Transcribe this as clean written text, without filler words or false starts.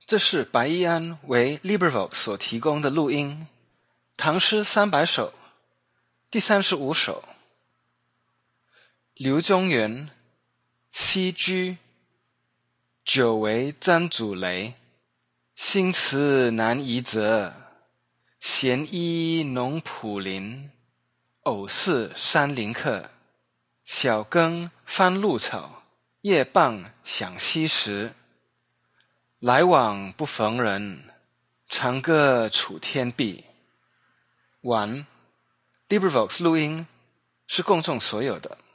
这是白衣安为 LibriVox 所提供的录音，唐诗300首，第35首。刘宗元，西居，久为簪祖雷，新词难移则，闲依农圃林，偶似山林客。晓耕翻露草，夜傍响溪石。来往不逢人，长歌楚天碧。完。LibriVox 录音是公众所有的。